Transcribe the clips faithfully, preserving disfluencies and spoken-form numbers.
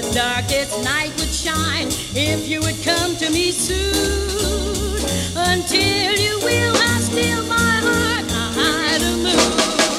darkest night would shine if you would come to me soon. Until you will, I still my heart high the moon.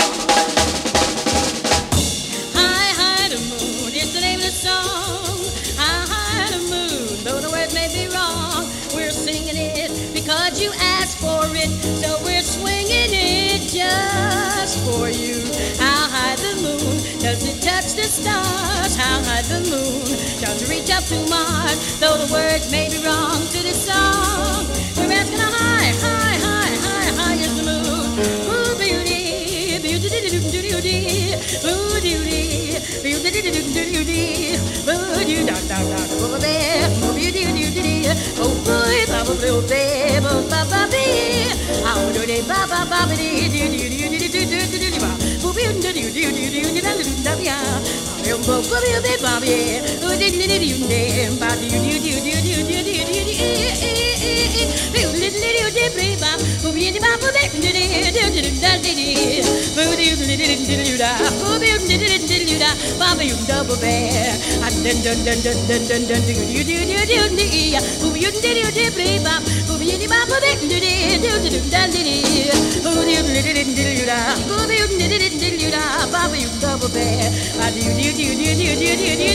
High, high the moon is the name of the song. High, high the moon, though the words may be wrong, we're singing it because you asked for it, so we're swinging it just for you. How high the moon does it touch the stars? How high the moon does it reach up to Mars? Though the words may be wrong to the song, we're asking how high, high, high, high, high is the moon. Ooh, beauty, beauty, beauty, beauty, ooh, beauty, beauty, beauty, beauty, ooh, you da da da, oh baby, oh beauty, beauty, oh boy, baba, oh baby, oh baba, baby, oh do de baba, baba, de do do do do do do do do, oh beauty, do do do do do do do, yeah, oh bo bo baby, baby, oh do do do do do, ba do do do do do do do do, beauty, little de baby, oh beauty, baba, baby, do do do do do, oh do do do do do, oh beauty, do do do do, baba, you double bear, and then dun dun dun dun dun dun do do do do do do, oh beauty, do do do baby, oh beauty, baba, baby, do do do do do, oh do do do do do, oh beauty, do do do do, baba, you double bear, and do do do do do do do do,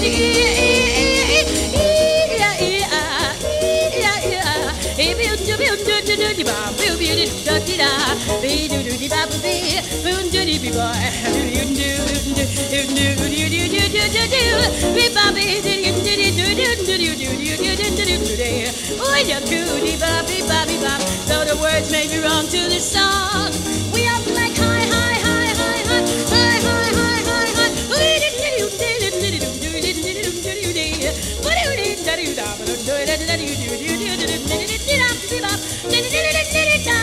yeah yeah yeah, hey beauty, beauty, beauty, beauty, beauty, beauty, da da, be do do di ba be, boom do di be boy, do do do do do do do do do do, be ba be do do do do do do do do do do do, oh yeah do di ba be ba be ba. Though the words may be wrong to the song, we are like high, high, high, high, high, high, high, high, high, high. Oh do do do do do do do do do do do do do, oh do do do do da ba do do do do do do do do do do do da be ba, do do do do do da,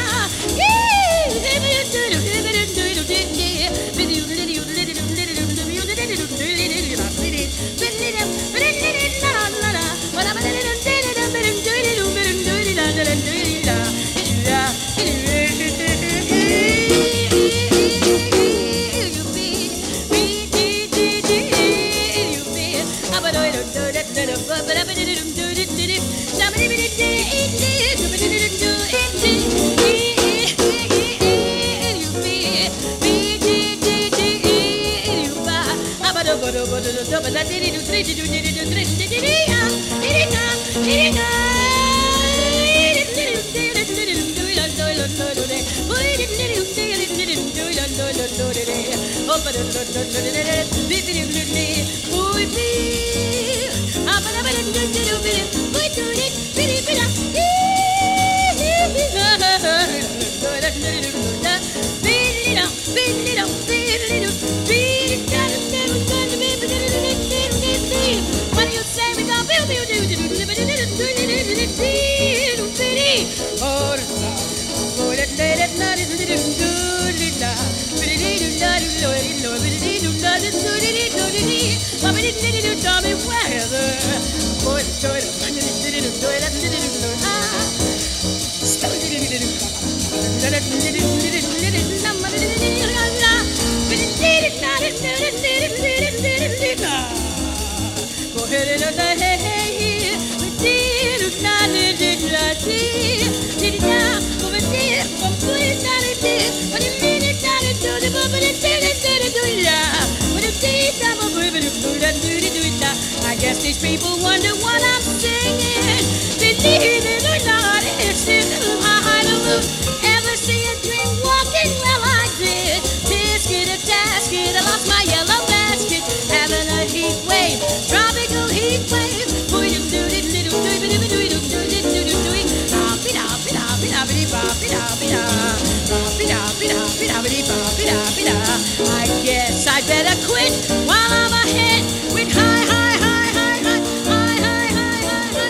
I guess these people wonder what I'm singing. Believe it or not, it's this high the moon. Ever see a dream walking? Well, I did. Tisket a tasket, I lost my yellow basket. Having a heat wave, tropical heat wave. Boy, do do do do do do do do do do do do do. Hop it up, it up, it up, it up, it up, it up. Hop it up, it up, it up, it up, it up, it up. I guess I better quit while I'm ahead with high, high, high, high, high, high, high, high, high,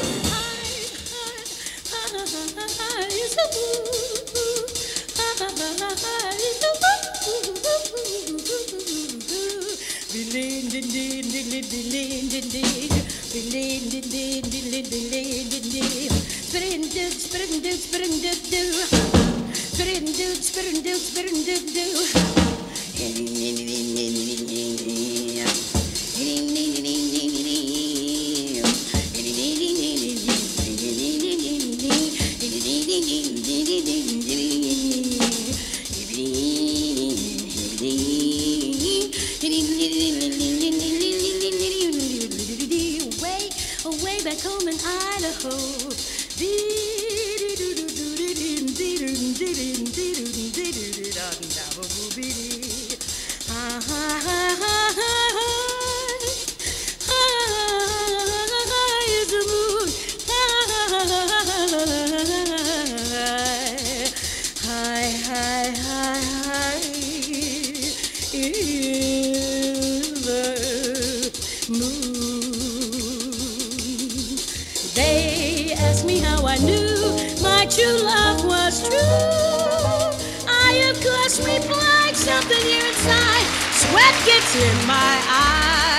high, high, high, is the moon. High is the moon. Bilin, din, din, din, din, bilin, din, din, bilin, din, din, bilin, bilin, din, din. Spin, do, spin, do, spin, do, do. Spin, do, spin, do, spin, do, do. way back home in Idaho. Is the moon high, high, high, high is the moon. They asked me how I knew my true love was true. I of course replied, something here inside, sweat gets in my eyes.